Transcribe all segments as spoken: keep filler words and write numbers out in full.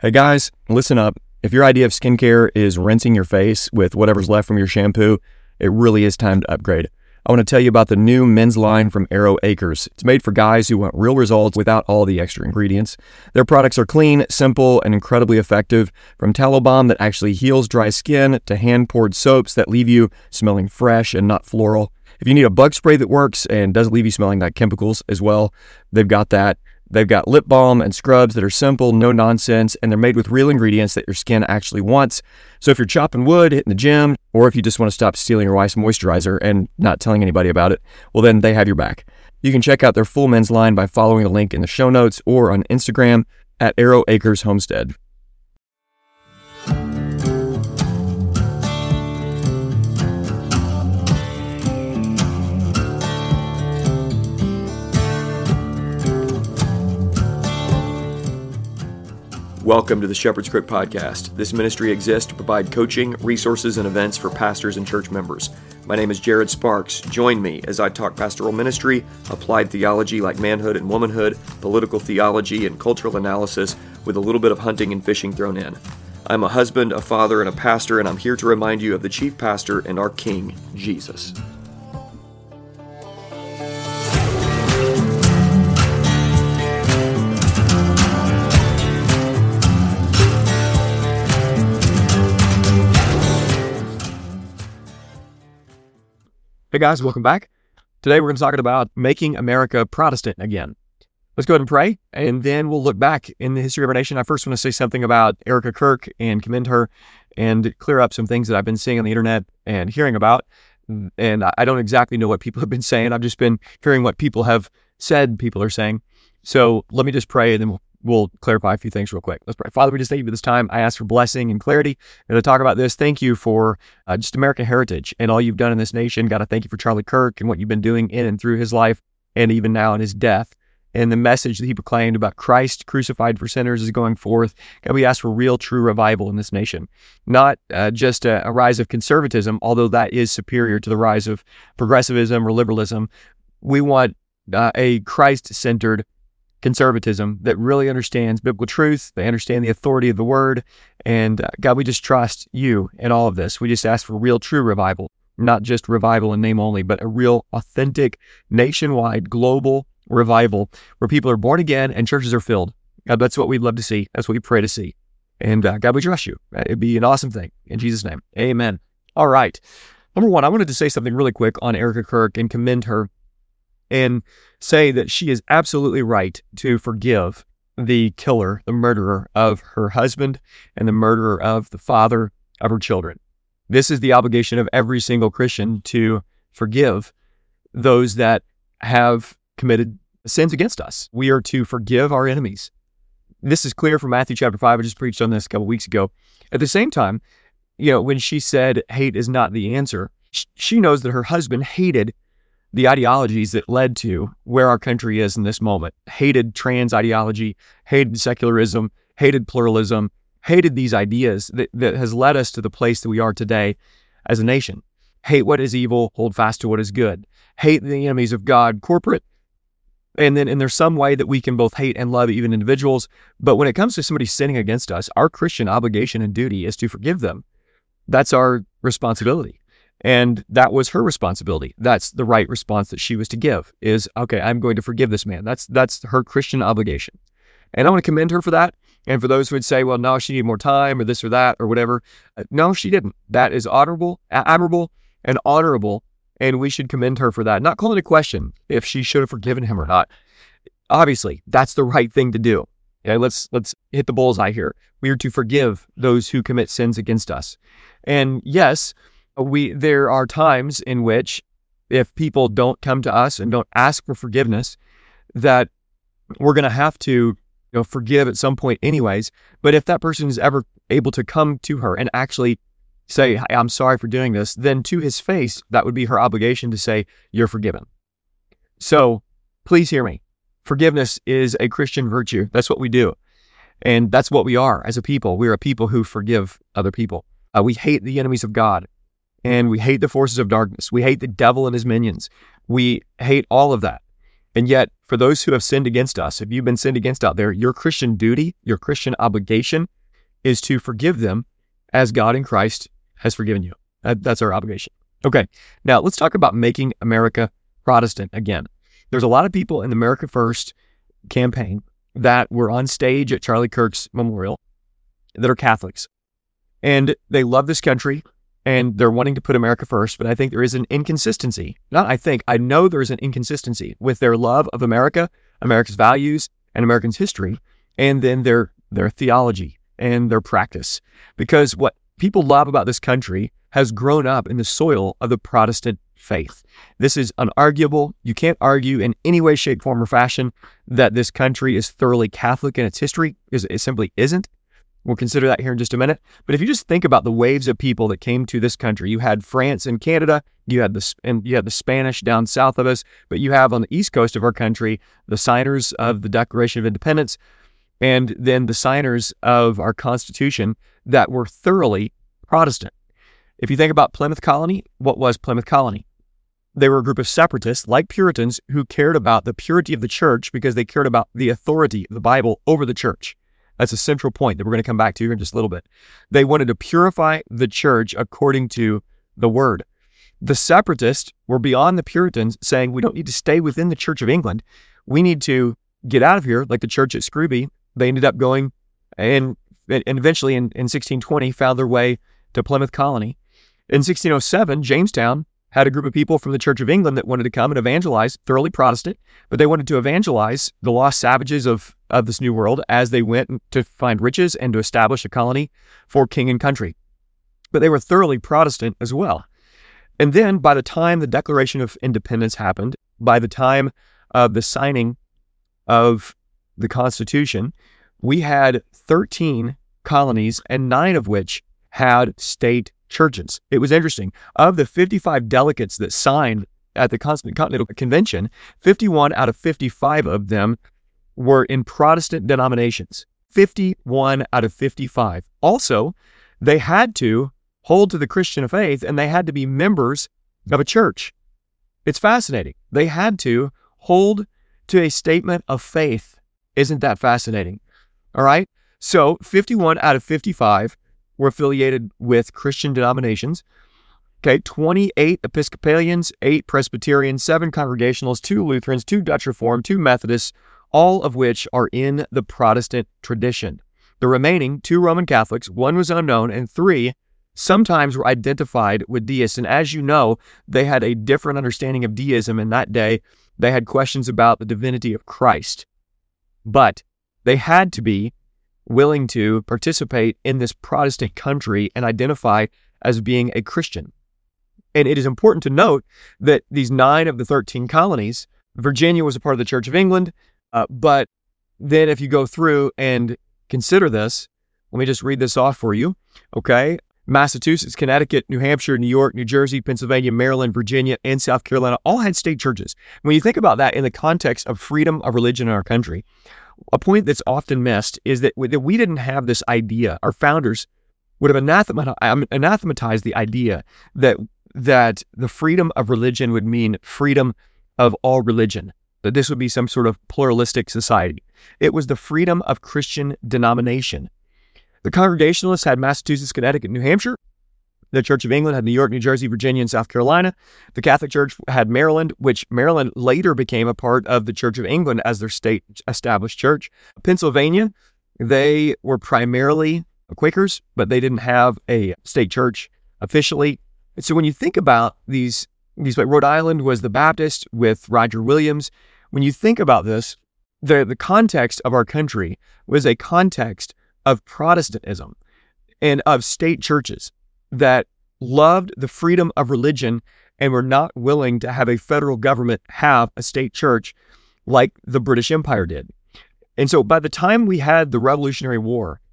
Hey guys, listen up. If your idea of skincare is rinsing your face with whatever's left from your shampoo, it really is time to upgrade. I want to tell you about the new men's line from Arrow Acres. It's made for guys who want real results without all the extra ingredients. Their products are clean, simple, and incredibly effective. From tallow balm that actually heals dry skin to hand-poured soaps that leave you smelling fresh and not floral. If you need a bug spray that works and doesn't leave you smelling like chemicals as well, they've got that. They've got lip balm and scrubs that are simple, no nonsense, and they're made with real ingredients that your skin actually wants. So if you're chopping wood, hitting the gym, or if you just want to stop stealing your wife's moisturizer and not telling anybody about it, well then they have your back. You can check out their full men's line by following the link in the show notes or on Instagram at Arrow Acres Homestead. Welcome to the Shepherd's Crook Podcast. This ministry exists to provide coaching, resources, and events for pastors and church members. My name is Jared Sparks. Join me as I talk pastoral ministry, applied theology like manhood and womanhood, political theology, and cultural analysis with a little bit of hunting and fishing thrown in. I'm a husband, a father, and a pastor, and I'm here to remind you of the chief pastor and our King, Jesus. Hey guys, welcome back. Today we're going to talk about making America Protestant again. Let's go ahead and pray, and then we'll look back in the history of our nation. I first want to say something about Erica Kirk and commend her and clear up some things that I've been seeing on the internet and hearing about. And I don't exactly know what people have been saying. I've just been hearing what people have said people are saying. So let me just pray, and then we'll We'll clarify a few things real quick. Let's pray. Father, we just thank you for this time. I ask for blessing and clarity and to talk about this. Thank you for uh, just American heritage and all you've done in this nation. God, I thank you for Charlie Kirk and what you've been doing in and through his life and even now in his death. And the message that he proclaimed about Christ crucified for sinners is going forth. God, we ask for real, true revival in this nation. Not uh, just a, a rise of conservatism, although that is superior to the rise of progressivism or liberalism. We want uh, a Christ-centered conservatism that really understands biblical truth. They understand the authority of the word. And uh, God, we just trust you in all of this. We just ask for real, true revival, not just revival in name only, but a real, authentic, nationwide, global revival where people are born again and churches are filled. God, that's what we'd love to see. That's what we pray to see. And uh, God, we trust you. It'd be an awesome thing. In Jesus' name, amen. All right. Number one, I wanted to say something really quick on Erica Kirk and commend her and say that she is absolutely right to forgive the killer, the murderer of her husband and the murderer of the father of her children. This is the obligation of every single Christian to forgive those that have committed sins against us. We are to forgive our enemies. This is clear from Matthew chapter five. I just preached on this a couple weeks ago. At the same time, you know, when she said hate is not the answer, she knows that her husband hated the ideologies that led to where our country is in this moment. Hated trans ideology, hated secularism, hated pluralism, hated these ideas that, that has led us to the place that we are today as a nation. Hate what is evil, hold fast to what is good. Hate the enemies of God, corporate. And then and there's some way that we can both hate and love even individuals. But when it comes to somebody sinning against us, our Christian obligation and duty is to forgive them. That's our responsibility. And that was her responsibility. That's the right response that she was to give is, okay, I'm going to forgive this man. That's that's her Christian obligation. And I want to commend her for that. And for those who would say, well, no, she needed more time or this or that or whatever. Uh, no, she didn't. That is honorable, admirable, and honorable. And we should commend her for that. Not call into question if she should have forgiven him or not. Obviously, that's the right thing to do. Okay, let's let's hit the bullseye here. We are to forgive those who commit sins against us. And yes, We there are times in which if people don't come to us and don't ask for forgiveness, that we're going to have to you know, forgive at some point anyways. But if that person is ever able to come to her and actually say, hey, I'm sorry for doing this, then to his face, that would be her obligation to say, you're forgiven. So please hear me. Forgiveness is a Christian virtue. That's what we do. And that's what we are as a people. We're a people who forgive other people. Uh, we hate the enemies of God. And we hate the forces of darkness. We hate the devil and his minions. We hate all of that. And yet, for those who have sinned against us. If you've been sinned against out there, your Christian duty, your Christian obligation is to forgive them as God in Christ has forgiven you. That, that's our obligation. Okay, now let's talk about making America Protestant again. There's a lot of people in the America First campaign that were on stage at Charlie Kirk's memorial that are Catholics. And they love this country and they're wanting to put America first, but I think there is an inconsistency. Not I think, I know there is an inconsistency with their love of America, America's values, and Americans' history, and then their their theology and their practice. Because what people love about this country has grown up in the soil of the Protestant faith. This is unarguable. You can't argue in any way, shape, form, or fashion that this country is thoroughly Catholic in its history. It simply isn't. We'll consider that here in just a minute. But if you just think about the waves of people that came to this country, you had France and Canada, you had the and you had the Spanish down south of us, but you have on the east coast of our country the signers of the Declaration of Independence, and then the signers of our Constitution that were thoroughly Protestant. If you think about Plymouth Colony, what was Plymouth Colony? They were a group of separatists, like Puritans, who cared about the purity of the church because they cared about the authority of the Bible over the church. That's a central point that we're going to come back to here in just a little bit. They wanted to purify the church according to the word. The separatists were beyond the Puritans, saying we don't need to stay within the Church of England. We need to get out of here, like the church at Scrooby. They ended up going and, and eventually in, in sixteen twenty found their way to Plymouth Colony. In sixteen oh seven, Jamestown had a group of people from the Church of England that wanted to come and evangelize, thoroughly Protestant, but they wanted to evangelize the lost savages of, of this new world as they went to find riches and to establish a colony for king and country. But they were thoroughly Protestant as well. And then by the time the Declaration of Independence happened, by the time of the signing of the Constitution, we had thirteen colonies and nine of which had state churches. It was interesting. Of the fifty-five delegates that signed at the Continental Convention, fifty-one out of fifty-five of them were in Protestant denominations. fifty-one out of fifty-five. Also, they had to hold to the Christian faith and they had to be members of a church. It's fascinating. They had to hold to a statement of faith. Isn't that fascinating? All right. So fifty-one out of fifty-five were affiliated with Christian denominations. Okay, twenty-eight Episcopalians, eight Presbyterians, seven Congregationalists, two Lutherans, two Dutch Reformed, two Methodists, all of which are in the Protestant tradition. The remaining, two Roman Catholics, one was unknown, and three sometimes were identified with deists. And as you know, they had a different understanding of deism in that day. They had questions about the divinity of Christ. But they had to be willing to participate in this Protestant country and identify as being a Christian. And it is important to note that these nine of the thirteen colonies, Virginia was a part of the Church of England, uh, but then if you go through and consider this, let me just read this off for you, okay? Massachusetts, Connecticut, New Hampshire, New York, New Jersey, Pennsylvania, Maryland, Virginia, and South Carolina all had state churches. When you think about that in the context of freedom of religion in our country, a point that's often missed is that we, that we didn't have this idea. Our founders would have anathematized, anathematized the idea that that the freedom of religion would mean freedom of all religion, that this would be some sort of pluralistic society. It was the freedom of Christian denomination. The Congregationalists had Massachusetts, Connecticut, New Hampshire. The Church of England had New York, New Jersey, Virginia, and South Carolina. The Catholic Church had Maryland, which Maryland later became a part of the Church of England as their state established church. Pennsylvania, they were primarily Quakers, but they didn't have a state church officially. And so when you think about these, these Rhode Island was the Baptist with Roger Williams. When you think about this, the, the context of our country was a context of Protestantism and of state churches that loved the freedom of religion and were not willing to have a federal government have a state church like the British Empire did. And so by the time we had the Revolutionary War,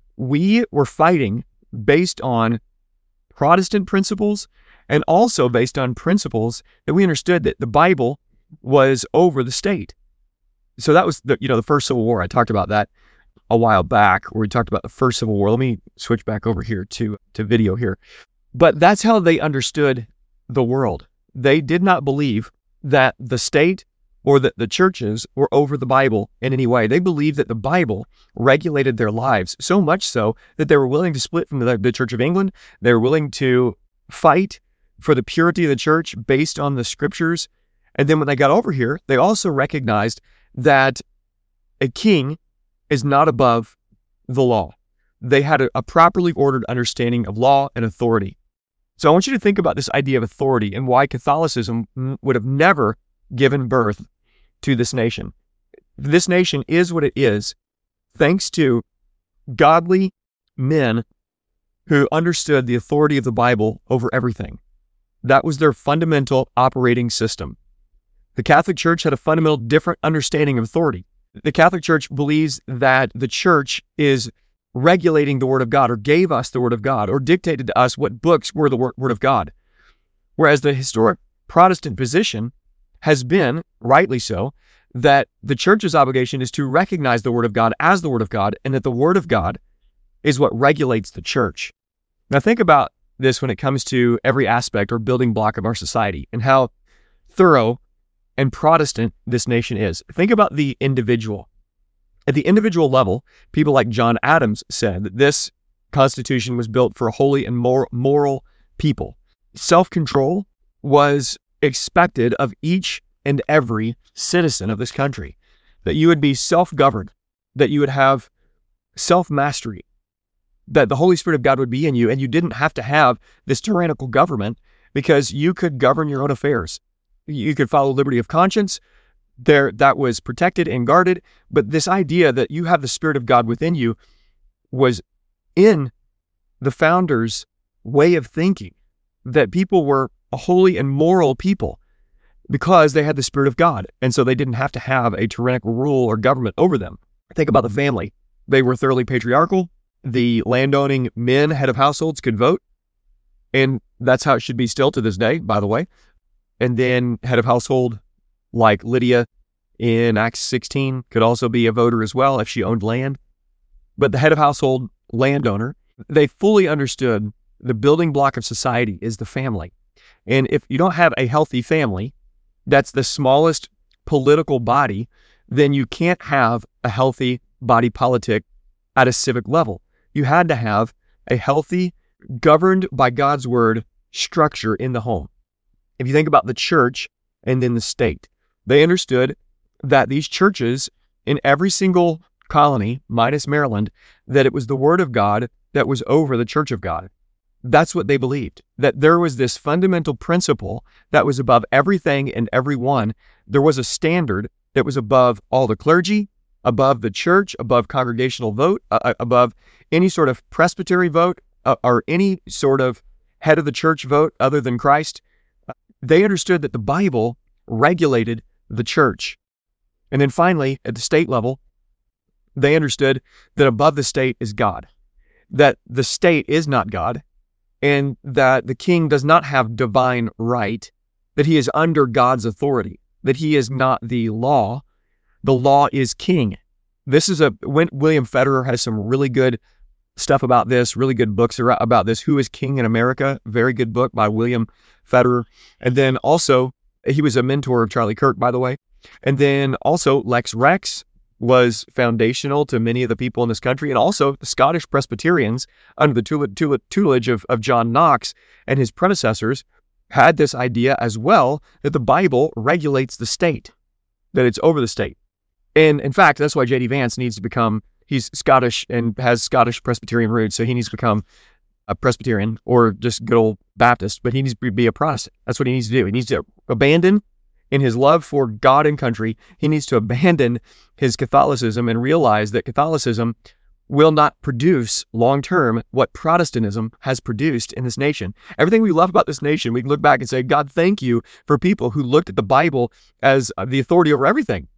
we were fighting based on Protestant principles and also based on principles that we understood that the Bible was over the state. So that was the, you know, the first Civil War. I talked about that a while back where we talked about the first Civil War. Let me switch back over here to, to video here. But that's how they understood the world. They did not believe that the state or that the churches were over the Bible in any way. They believed that the Bible regulated their lives, so much so that they were willing to split from the, the Church of England. They were willing to fight for the purity of the church based on the scriptures. And then when they got over here, they also recognized that a king is not above the law. They had a, a properly ordered understanding of law and authority. So I want you to think about this idea of authority and why Catholicism would have never given birth to this nation. This nation is what it is thanks to godly men who understood the authority of the Bible over everything. That was their fundamental operating system. The Catholic Church had a fundamental different understanding of authority. The Catholic Church believes that the church is regulating the Word of God, or gave us the Word of God, or dictated to us what books were the Word of God. Whereas the historic Protestant position has been, rightly so, that the church's obligation is to recognize the Word of God as the Word of God, and that the Word of God is what regulates the church. Now think about this when it comes to every aspect or building block of our society and how thorough and Protestant this nation is. Think about the individual. At the individual level, people like John Adams said that this Constitution was built for a holy and mor- moral people. Self-control was expected of each and every citizen of this country, that you would be self-governed, that you would have self-mastery, that the Holy Spirit of God would be in you, and you didn't have to have this tyrannical government because you could govern your own affairs. You could follow liberty of conscience. There, that was protected and guarded, but this idea that you have the Spirit of God within you was in the founders' way of thinking, that people were a holy and moral people because they had the Spirit of God, and so they didn't have to have a tyrannical rule or government over them. Think about the family. They were thoroughly patriarchal. The landowning men, head of households, could vote, and that's how it should be still to this day, by the way. And then head of household like Lydia in Acts sixteen could also be a voter as well if she owned land. But the head of household landowner, they fully understood the building block of society is the family. And if you don't have a healthy family, that's the smallest political body, then you can't have a healthy body politic at a civic level. You had to have a healthy, governed by God's word structure in the home. If you think about the church and then the state, they understood that these churches in every single colony, minus Maryland, that it was the Word of God that was over the Church of God. That's what they believed, that there was this fundamental principle that was above everything and everyone. There was a standard that was above all the clergy, above the church, above congregational vote, uh, above any sort of presbytery vote, uh, or any sort of head of the church vote other than Christ. They understood that the Bible regulated the church. And then finally, at the state level, they understood that above the state is God, that the state is not God, and that the king does not have divine right, that he is under God's authority, that he is not the law. The law is king. This is a, when William Federer has some really good stuff about this, really good books about this. Who is King in America? Very good book by William Federer. And then also, he was a mentor of Charlie Kirk, by the way. And then also Lex Rex was foundational to many of the people in this country. And also the Scottish Presbyterians under the tutelage of, of John Knox and his predecessors had this idea as well, that the Bible regulates the state, that it's over the state. And in fact, that's why J D Vance needs to become, he's Scottish and has Scottish Presbyterian roots, so he needs to become a Presbyterian or just good old Baptist, but he needs to be a Protestant. That's what he needs to do. He needs to abandon, in his love for God and country, he needs to abandon his Catholicism and realize that Catholicism will not produce long-term what Protestantism has produced in this nation. Everything we love about this nation, we can look back and say, God, thank you for people who looked at the Bible as the authority over everything.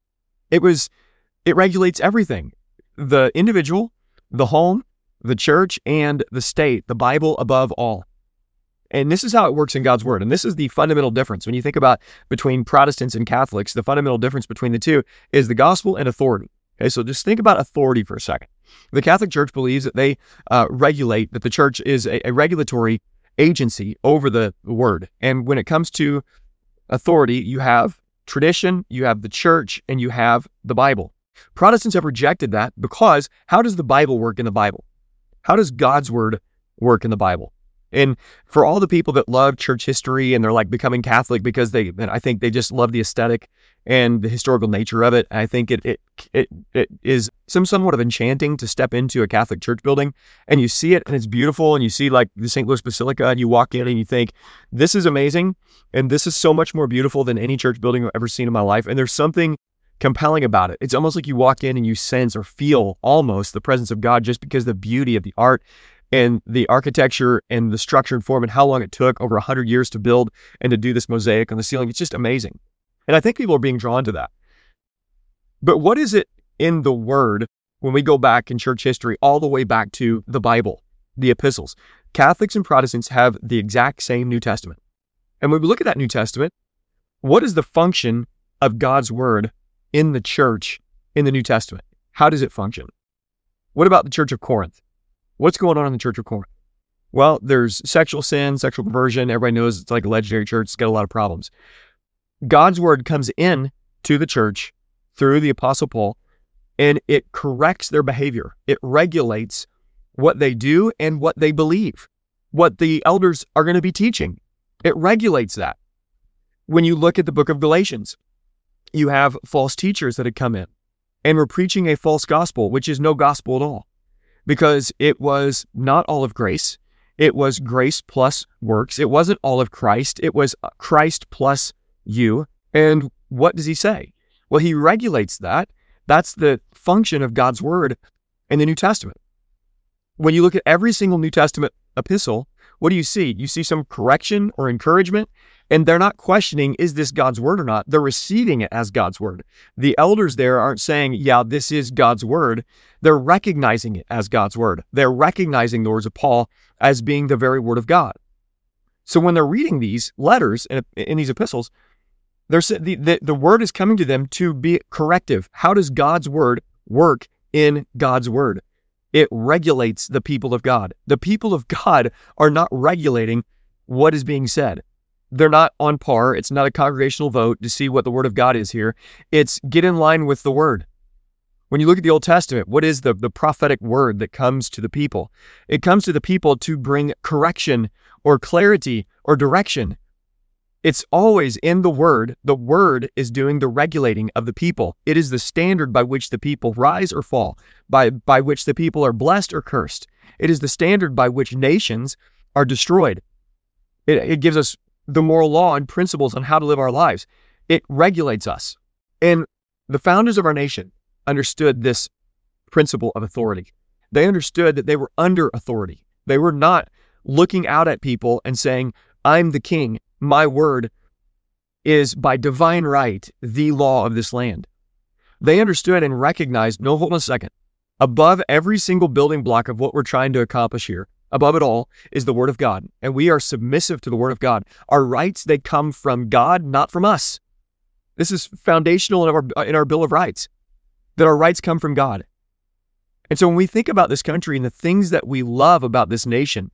It was, it regulates everything. The individual, the home, the church, and the state, the Bible above all. And this is how it works in God's word. And this is the fundamental difference. When you think about between Protestants and Catholics, the fundamental difference between the two is the gospel and authority. Okay, so just think about authority for a second. The Catholic Church believes that they uh, regulate, that the church is a, a regulatory agency over the word. And when it comes to authority, you have tradition, you have the church, and you have the Bible. Protestants have rejected that because how does the Bible work in the Bible? How does God's word work in the Bible? And for all the people that love church history and they're like becoming Catholic because they, and I think they just love the aesthetic and the historical nature of it. I think it it it, it is some somewhat of enchanting to step into a Catholic church building and you see it and it's beautiful and you see like the Saint Louis Basilica and you walk in and you think, this is amazing and this is so much more beautiful than any church building I've ever seen in my life. And there's something compelling about it. It's almost like you walk in and you sense or feel almost the presence of God just because of the beauty of the art and the architecture and the structure and form and how long it took over one hundred years to build and to do this mosaic on the ceiling. It's just amazing. And I think people are being drawn to that. But what is it in the Word when we go back in church history all the way back to the Bible, the epistles? Catholics and Protestants have the exact same New Testament. And when we look at that New Testament, what is the function of God's Word in the church in the New Testament? How does it function? What about the Church of Corinth? What's going on in the Church of Corinth? Well, there's sexual sin, sexual perversion. Everybody knows it's like a legendary church. It's got a lot of problems. God's word comes in to the church through the Apostle Paul, and it corrects their behavior. It regulates what they do and what they believe, what the elders are going to be teaching. It regulates that. When you look at the book of Galatians, you have false teachers that had come in and were preaching a false gospel, which is no gospel at all, because it was not all of grace. It was grace plus works. It wasn't all of Christ. It was Christ plus you. And what does he say? Well, he regulates that. That's the function of God's word in the New Testament. When you look at every single New Testament epistle, what do you see? You see some correction or encouragement, and they're not questioning, is this God's word or not? They're receiving it as God's word. The elders there aren't saying, yeah, this is God's word. They're recognizing it as God's word. They're recognizing the words of Paul as being the very word of God. So when they're reading these letters in, in these epistles, they're, the, the, the word is coming to them to be corrective. How does God's word work in God's word? It regulates the people of God. The people of God are not regulating what is being said. They're not on par. It's not a congregational vote to see what the word of God is here. It's get in line with the word. When you look at the Old Testament, what is the, the prophetic word that comes to the people? It comes to the people to bring correction or clarity or direction. It's always in the word. The word is doing the regulating of the people. It is the standard by which the people rise or fall, by, by which the people are blessed or cursed. It is the standard by which nations are destroyed. It, it gives us the moral law and principles on how to live our lives. It regulates us. And the founders of our nation understood this principle of authority. They understood that they were under authority. They were not looking out at people and saying, I'm the king. My word is by divine right the law of this land. They understood and recognized, no, hold on a second. Above every single building block of what we're trying to accomplish here, above it all is the word of God. And we are submissive to the word of God. Our rights, they come from God, not from us. This is foundational in our, in our Bill of Rights, that our rights come from God. And so when we think about this country and the things that we love about this nation,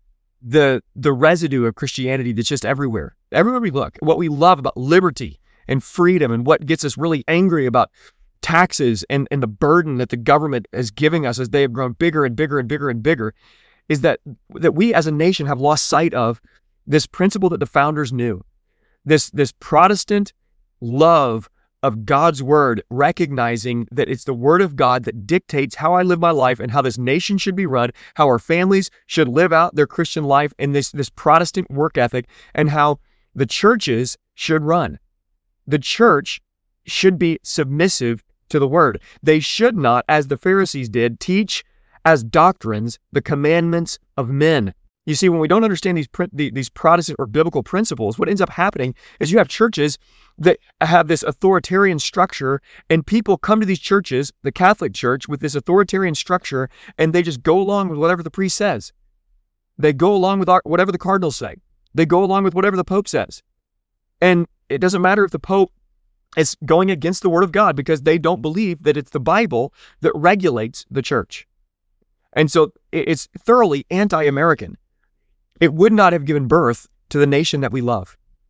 the the residue of Christianity that's just everywhere, everywhere we look, what we love about liberty and freedom, and what gets us really angry about taxes and, and the burden that the government is giving us as they have grown bigger and bigger and bigger and bigger, is that, that we as a nation have lost sight of this principle that the founders knew. This, this Protestant love of God's word, recognizing that it's the word of God that dictates how I live my life and how this nation should be run, how our families should live out their Christian life, and this, this Protestant work ethic, and how the churches should run. The church should be submissive to the word. They should not, as the Pharisees did, teach as doctrines the commandments of men. You see, when we don't understand these these Protestant or biblical principles, what ends up happening is you have churches that have this authoritarian structure, and people come to these churches, the Catholic Church, with this authoritarian structure, and they just go along with whatever the priest says. They go along with our, whatever the cardinals say. They go along with whatever the Pope says. And it doesn't matter if the Pope is going against the word of God, because they don't believe that it's the Bible that regulates the church. And so it's thoroughly anti-American. It would not have given birth to the nation that we love.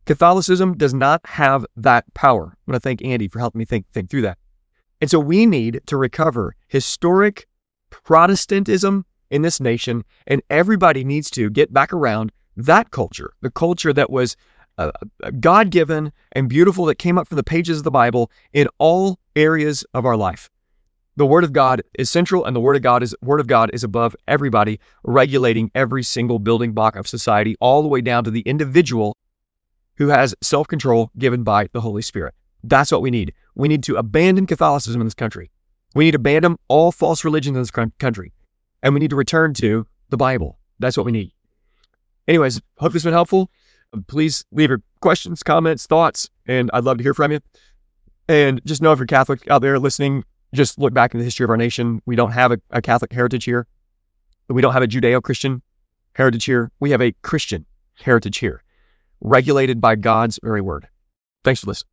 Catholicism does not have that power. I want to thank Andy for helping me think, think through that. And so we need to recover historic Protestantism in this nation, and everybody needs to get back around that culture, the culture that was uh, God-given and beautiful, that came up from the pages of the Bible in all areas of our life. The Word of God is central, and the Word of God is Word of God is above everybody, regulating every single building block of society, all the way down to the individual who has self-control given by the Holy Spirit. That's what we need. We need to abandon Catholicism in this country. We need to abandon all false religions in this country. And we need to return to the Bible. That's what we need. Anyways, hope this has been helpful. Please leave your questions, comments, thoughts, and I'd love to hear from you. And just know, if you're Catholic out there listening, just look back in the history of our nation. We don't have a, a Catholic heritage here. We don't have a Judeo-Christian heritage here. We have a Christian heritage here, regulated by God's very word. Thanks for listening.